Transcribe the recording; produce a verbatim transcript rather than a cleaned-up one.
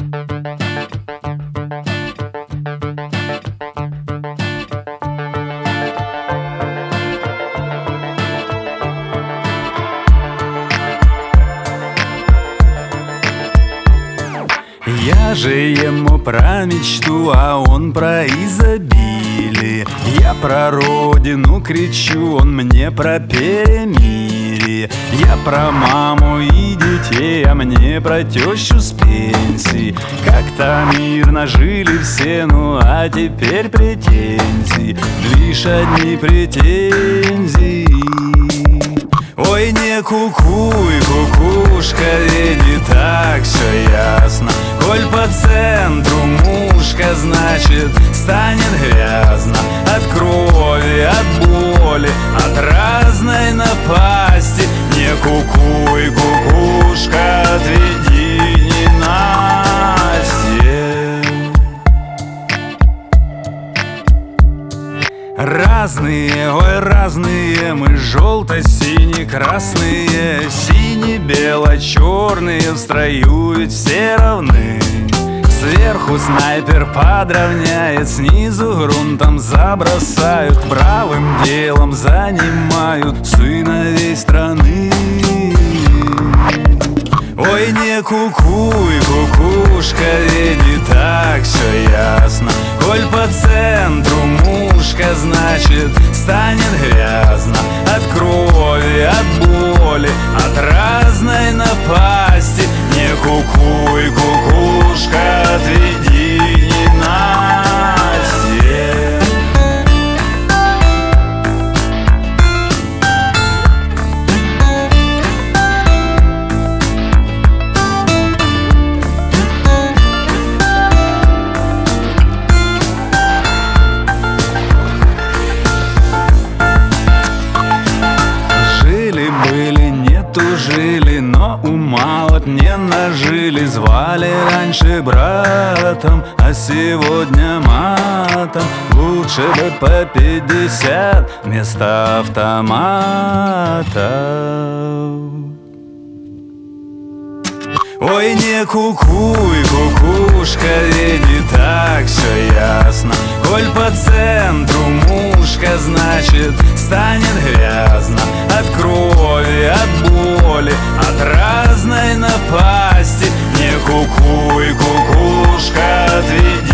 Я же ему про мечту, а он про изобилие. Я про родину кричу, он мне про перемирие. Я про маму и детей, а мне про тещу с пенсии. Как-то мирно жили все, ну а теперь претензии, лишь одни претензии. Ой, не кукуй, кукушка, ведь и так все ясно. Коль по центру мушка, значит станет грязно. От крови, от боли, от разной напасти. Не кукуй, кукушка, отведи ненастье. Разные, ой, разные мы, желто-сине-красные, сине-бело-черные, в строю ведь все равны. Сверху снайпер подровняет, снизу грунтом забросают, правым делом занимают сыновей страны. Ой, не кукуй, кукушка, ведь и так все ясно. Коль по центру мушка, значит станет грязно. От крови, от боли, от разной напасти. Не кукуй, кукушка, отведи ненастье. Жили, но ума вот не нажили. Звали раньше братом, а сегодня матом. Лучше бы по пятьдесят вместо автомата. Ой, не кукуй, кукушка, ведь и так все ясно. Коль по центру мушка, значит станет грязно. От крови, от боли, от разной напасти. Не кукуй, кукушка, отведи